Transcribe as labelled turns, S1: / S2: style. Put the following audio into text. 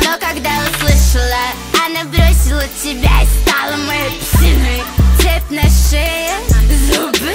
S1: Но когда услышала, она бросила тебя и стала моей псиной. Цепь на шее, зубы